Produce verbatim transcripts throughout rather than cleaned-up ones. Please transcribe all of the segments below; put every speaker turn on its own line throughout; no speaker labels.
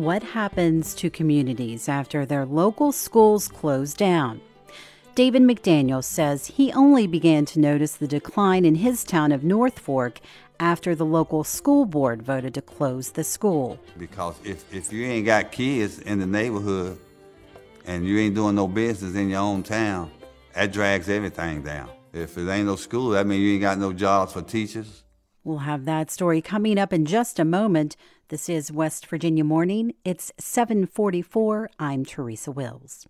what happens to communities after their local schools close down. David McDaniel says he only began to notice the decline in his town of North Fork after the local school board voted to close the school.
Because if, if you ain't got kids in the neighborhood and you ain't doing no business in your own town, that drags everything down. If it ain't no school, that means you ain't got no jobs for teachers.
We'll have that story coming up in just a moment. This is West Virginia Morning. It's seven forty-four. I'm Teresa Wills.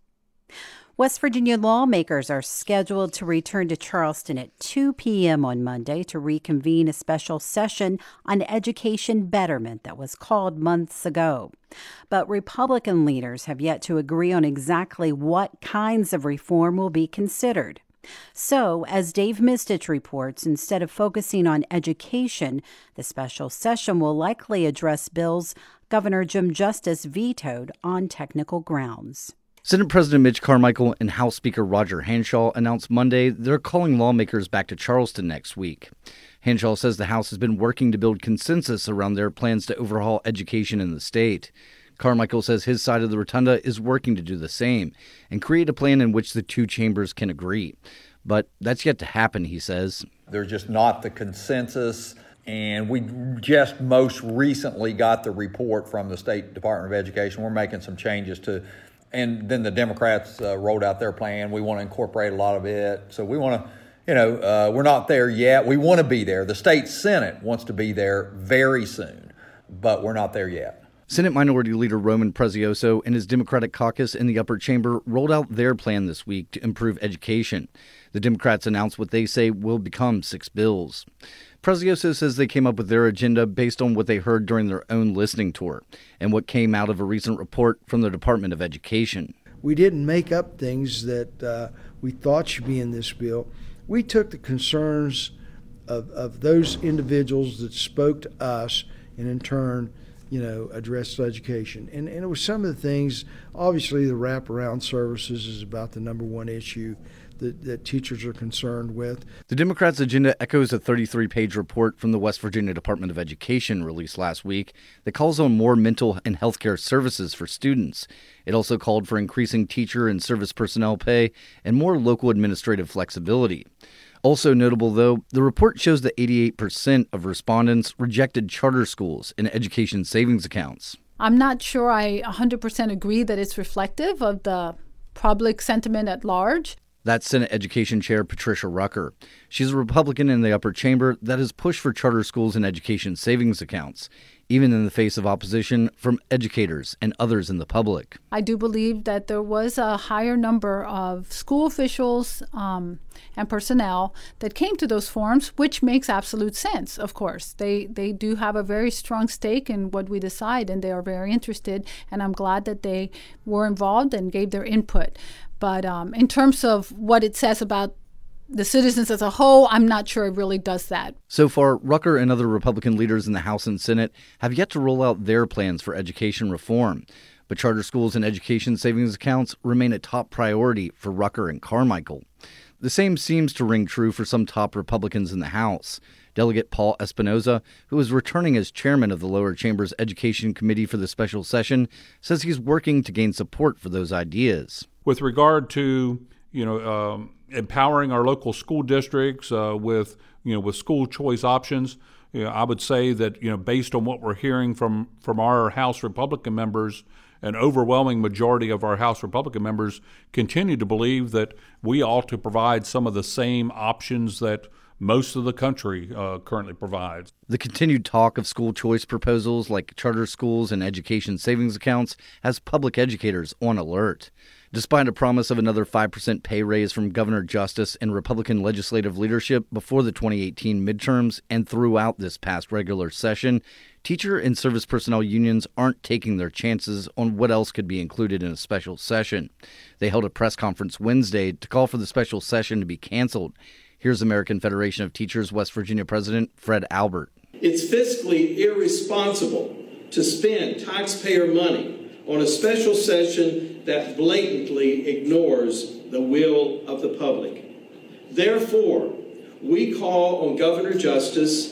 West Virginia lawmakers are scheduled to return to Charleston at two p.m. on Monday to reconvene a special session on education betterment that was called months ago. But Republican leaders have yet to agree on exactly what kinds of reform will be considered. So, as Dave Mistich reports, instead of focusing on education, the special session will likely address bills Governor Jim Justice vetoed on technical grounds.
Senate President Mitch Carmichael and House Speaker Roger Hanshaw announced Monday they're calling lawmakers back to Charleston next week. Hanshaw says the House has been working to build consensus around their plans to overhaul education in the state. Carmichael says his side of the rotunda is working to do the same and create a plan in which the two chambers can agree. But that's yet to happen, he says.
There's just not the consensus, and we just most recently got the report from the State Department of Education. We're making some changes to, and then the Democrats uh, rolled out their plan. We want to incorporate a lot of it. So we want to, you know, uh, we're not there yet. We want to be there. The state Senate wants to be there very soon, but we're not there yet.
Senate Minority Leader Roman Prezioso and his Democratic caucus in the upper chamber rolled out their plan this week to improve education. The Democrats announced what they say will become six bills. Prezioso says they came up with their agenda based on what they heard during their own listening tour and what came out of a recent report from the Department of Education.
We didn't make up things that uh, we thought should be in this bill. We took the concerns of, of those individuals that spoke to us and in turn you know, address education. And, and it was some of the things, obviously the wraparound services is about the number one issue that, that teachers are concerned with.
The Democrats' agenda echoes a thirty-three page report from the West Virginia Department of Education released last week that calls on more mental and health care services for students. It also called for increasing teacher and service personnel pay and more local administrative flexibility. Also notable, though, the report shows that eighty-eight percent of respondents rejected charter schools and education savings accounts.
I'm not sure I one hundred percent agree that it's reflective of the public sentiment at large.
That's Senate Education Chair Patricia Rucker. She's a Republican in the upper chamber that has pushed for charter schools and education savings accounts, even in the face of opposition from educators and others in the public.
I do believe that there was a higher number of school officials um, and personnel that came to those forums, which makes absolute sense, of course. They they do have a very strong stake in what we decide, and they are very interested, and I'm glad that they were involved and gave their input. But um, in terms of what it says about the citizens as a whole, I'm not sure it really does that.
So far, Rucker and other Republican leaders in the House and Senate have yet to roll out their plans for education reform. But charter schools and education savings accounts remain a top priority for Rucker and Carmichael. The same seems to ring true for some top Republicans in the House. Delegate Paul Espinoza, who is returning as chairman of the lower chamber's Education Committee for the special session, says he's working to gain support for those ideas.
With regard to, you know, um, empowering our local school districts uh, with, you know, with school choice options, you know, I would say that, you know, based on what we're hearing from, from our House Republican members, an overwhelming majority of our House Republican members continue to believe that we ought to provide some of the same options that most of the country uh, currently provides.
The continued talk of school choice proposals like charter schools and education savings accounts has public educators on alert. Despite a promise of another five percent pay raise from Governor Justice and Republican legislative leadership before the twenty eighteen midterms and throughout this past regular session, teacher and service personnel unions aren't taking their chances on what else could be included in a special session. They held a press conference Wednesday to call for the special session to be canceled. Here's American Federation of Teachers West Virginia President Fred Albert.
It's fiscally irresponsible to spend taxpayer money on a special session that blatantly ignores the will of the public. Therefore, we call on Governor Justice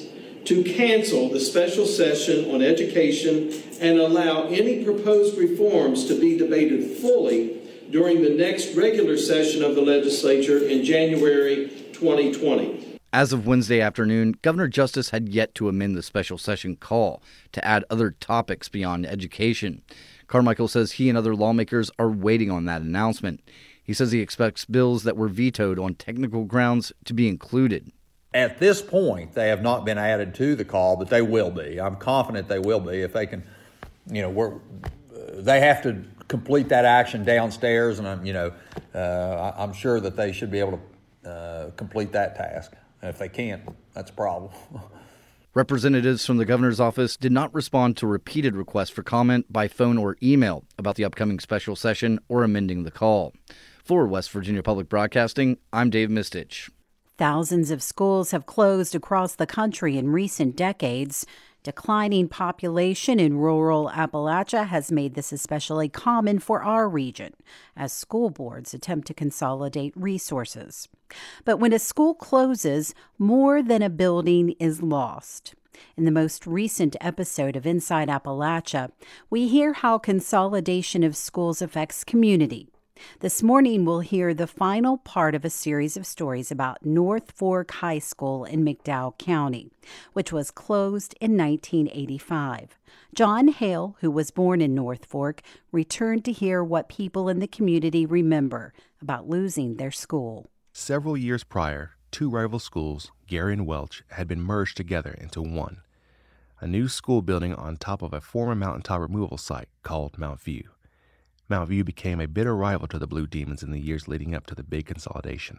to cancel the special session on education and allow any proposed reforms to be debated fully during the next regular session of the legislature in January twenty twenty.
As of Wednesday afternoon, Governor Justice had yet to amend the special session call to add other topics beyond education. Carmichael says he and other lawmakers are waiting on that announcement. He says he expects bills that were vetoed on technical grounds to be included.
At this point, they have not been added to the call, but they will be. I'm confident they will be if they can, you know, we're, they have to complete that action downstairs, and I'm, you know, uh, I'm sure that they should be able to uh, complete that task. And if they can't, that's a problem.
Representatives from the governor's office did not respond to repeated requests for comment by phone or email about the upcoming special session or amending the call. For West Virginia Public Broadcasting, I'm Dave Mistich.
Thousands of schools have closed across the country in recent decades. Declining population in rural Appalachia has made this especially common for our region as school boards attempt to consolidate resources. But when a school closes, more than a building is lost. In the most recent episode of Inside Appalachia, we hear how consolidation of schools affects community. This morning, we'll hear the final part of a series of stories about North Fork High School in McDowell County, which was closed in nineteen eighty-five. John Hale, who was born in North Fork, returned to hear what people in the community remember about losing their school.
Several years prior, two rival schools, Gary and Welch, had been merged together into one, a new school building on top of a former mountaintop removal site called Mount View. Mount View became a bitter rival to the Blue Demons in the years leading up to the big consolidation.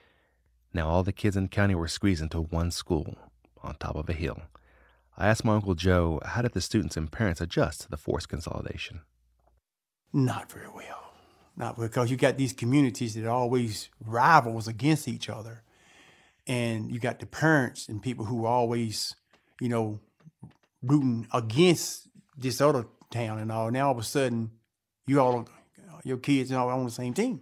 Now all the kids in the county were squeezed into one school on top of a hill. I asked my Uncle Joe, how did the students and parents adjust to the forced consolidation?
Not very well. Not because you got these communities that are always rivals against each other. And you got the parents and people who are always, you know, rooting against this other town and all. Now all of a sudden, you all, your kids are all on the same team.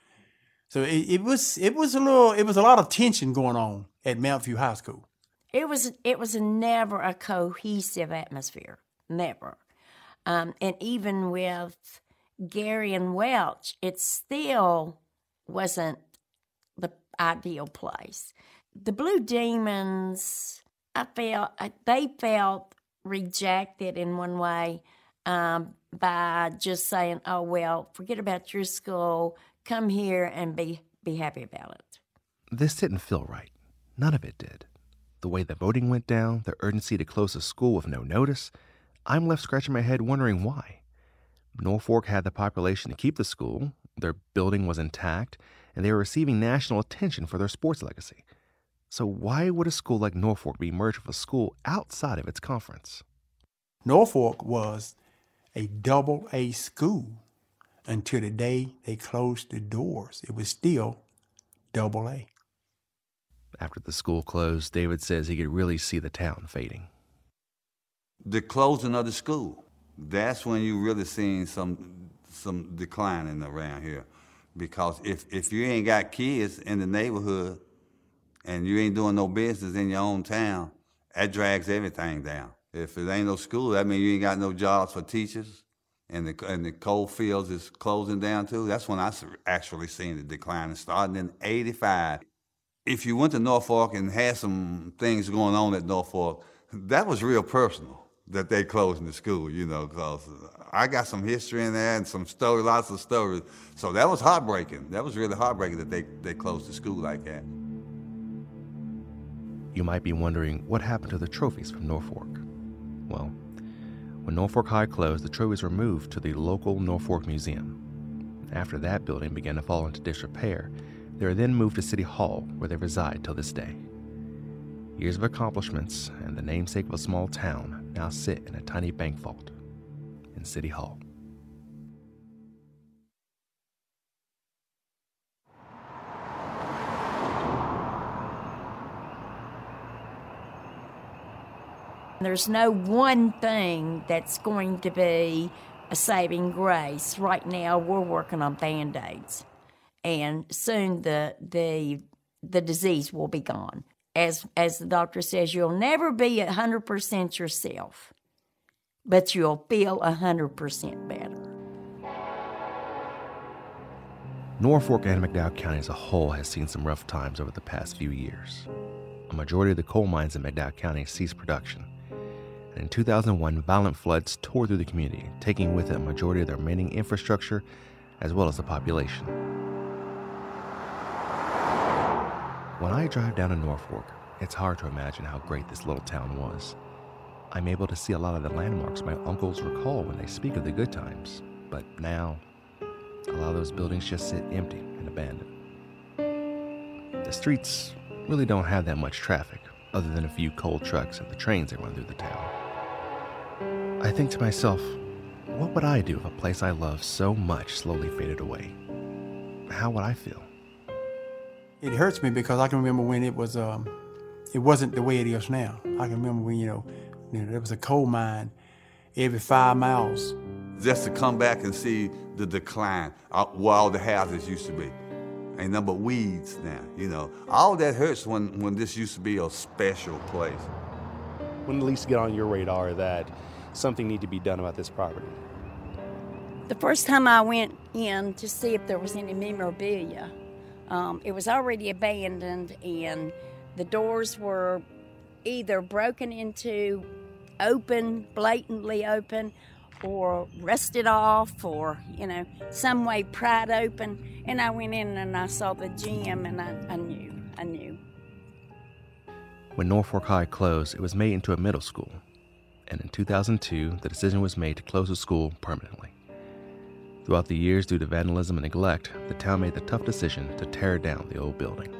So it, it was it was a little it was a lot of tension going on at Mount View High School.
It was it was never a cohesive atmosphere, never. Um, and even with Gary and Welch, it still wasn't the ideal place. The Blue Demons, I felt they felt rejected in one way. Um, by just saying, oh, well, forget about your school, come here and be, be happy about it.
This didn't feel right. None of it did. The way the voting went down, the urgency to close the school with no notice, I'm left scratching my head wondering why. Norfolk had the population to keep the school, their building was intact, and they were receiving national attention for their sports legacy. So why would a school like Norfolk be merged with a school outside of its conference?
Norfolk was a double A school until the day they closed the doors. It was still double A.
After the school closed, David says he could really see the town fading.
The closing of the school, that's when you really seen some some declining around here. Because if, if you ain't got kids in the neighborhood and you ain't doing no business in your own town, that drags everything down. If it ain't no school, that means you ain't got no jobs for teachers, and the and the coal fields is closing down too. That's when I actually seen the decline, starting in eighty-five. If you went to Norfolk and had some things going on at Norfolk, that was real personal that they closing the school, you know, because I got some history in there and some story, lots of stories. So that was heartbreaking. That was really heartbreaking that they, they closed the school like that.
You might be wondering what happened to the trophies from Norfolk. Well, when Norfolk High closed, the trophies were moved to the local Norfolk Museum. After that building began to fall into disrepair, they were then moved to City Hall, where they reside till this day. Years of accomplishments and the namesake of a small town now sit in a tiny bank vault in City Hall.
There's no one thing that's going to be a saving grace. Right now, we're working on Band-Aids, and soon the the the disease will be gone. as as the doctor says, you'll never be one hundred percent yourself, but you'll feel one hundred percent better.
Norfolk and McDowell County as a whole has seen some rough times over the past few years. A majority of the coal mines in McDowell County ceased production. And in two thousand one, violent floods tore through the community, taking with it a majority of the remaining infrastructure as well as the population. When I drive down to Norfolk, it's hard to imagine how great this little town was. I'm able to see a lot of the landmarks my uncles recall when they speak of the good times, but now, a lot of those buildings just sit empty and abandoned. The streets really don't have that much traffic, other than a few coal trucks and the trains that run through the town. I think to myself, what would I do if a place I love so much slowly faded away? How would I feel?
It hurts me because I can remember when it was, um, it wasn't the way it is now. I can remember when, you know, you know there was a coal mine every five miles.
Just to come back and see the decline, uh, where all the houses used to be. Ain't nothing but weeds now, you know. All that hurts when, when this used to be a special place.
When at least get on your radar that something need to be done about this property?
The first time I went in to see if there was any memorabilia, um, it was already abandoned and the doors were either broken into, open, blatantly open, or rusted off, or, you know, some way pried open. And I went in and I saw the gym and I, I knew, I knew.
When Norfolk High closed, it was made into a middle school. And in two thousand two, the decision was made to close the school permanently. Throughout the years, due to vandalism and neglect, the town made the tough decision to tear down the old building.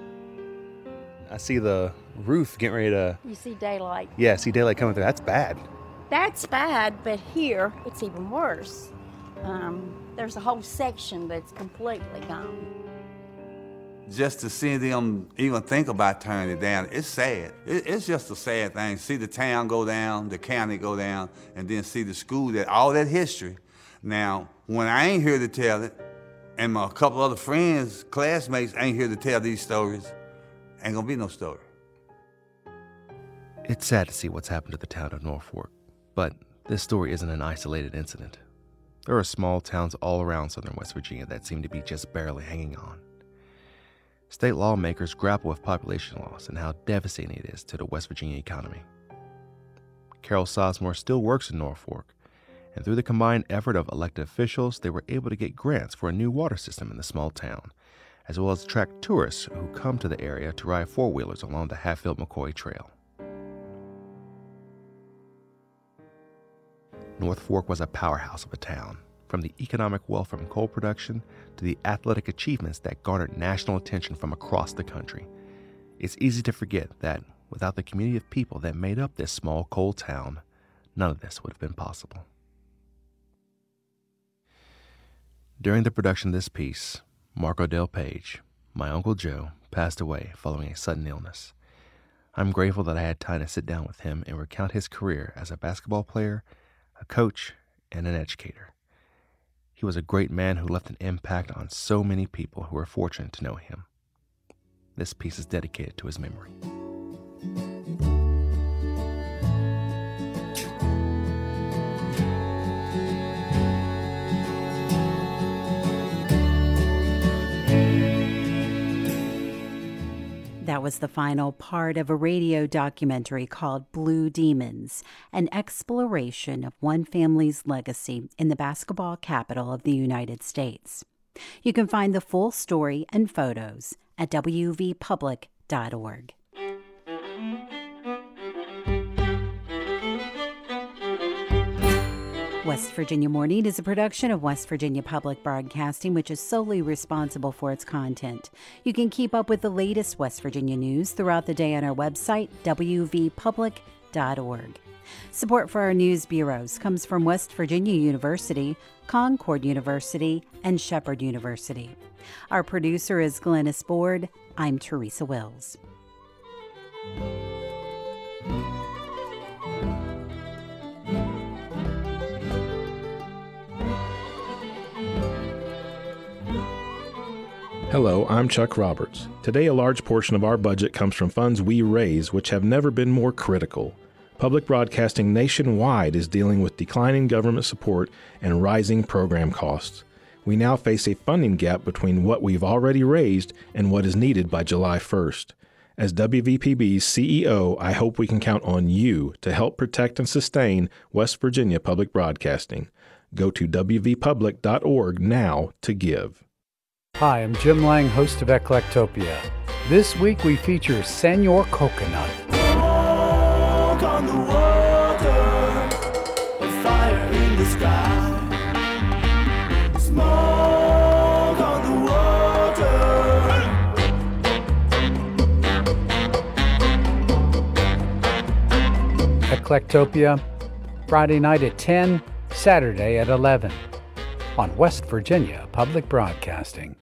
I see the roof getting ready to...
You see daylight.
Yeah, see daylight coming through. That's bad.
That's bad, but here it's even worse. Um, there's a whole section that's completely gone.
Just to see them even think about turning it down, it's sad. It, it's just a sad thing. See the town go down, the county go down, and then see the school, that all that history. Now, when I ain't here to tell it, and my couple other friends, classmates ain't here to tell these stories, ain't gonna be no story.
It's sad to see what's happened to the town of Norfolk, but this story isn't an isolated incident. There are small towns all around southern West Virginia that seem to be just barely hanging on. State lawmakers grapple with population loss and how devastating it is to the West Virginia economy. Carol Sosmore still works in Norfolk, and through the combined effort of elected officials, they were able to get grants for a new water system in the small town, as well as attract tourists who come to the area to ride four-wheelers along the Hatfield-McCoy Trail. North Fork was a powerhouse of a town, from the economic wealth from coal production to the athletic achievements that garnered national attention from across the country. It's easy to forget that without the community of people that made up this small coal town, none of this would have been possible. During the production of this piece, Mark Odell Page, my Uncle Joe, passed away following a sudden illness. I'm grateful that I had time to sit down with him and recount his career as a basketball player, a coach, and an educator. He was a great man who left an impact on so many people who were fortunate to know him. This piece is dedicated to his memory.
That was the final part of a radio documentary called Blue Demons, an exploration of one family's legacy in the basketball capital of the United States. You can find the full story and photos at w v public dot org. West Virginia Morning is a production of West Virginia Public Broadcasting, which is solely responsible for its content. You can keep up with the latest West Virginia news throughout the day on our website, w v public dot org. Support for our news bureaus comes from West Virginia University, Concord University, and Shepherd University. Our producer is Glennis Board. I'm Teresa Wills.
Hello, I'm Chuck Roberts. Today, a large portion of our budget comes from funds we raise, which have never been more critical. Public broadcasting nationwide is dealing with declining government support and rising program costs. We now face a funding gap between what we've already raised and what is needed by July first. As W V P B's C E O, I hope we can count on you to help protect and sustain West Virginia Public Broadcasting. Go to w v public dot org now to give.
Hi, I'm Jim Lang, host of Eclectopia. This week we feature Senor Coconut.
Walk on the water, a fire in the sky. Smoke on the water.
Eclectopia, Friday night at ten, Saturday at eleven on West Virginia Public Broadcasting.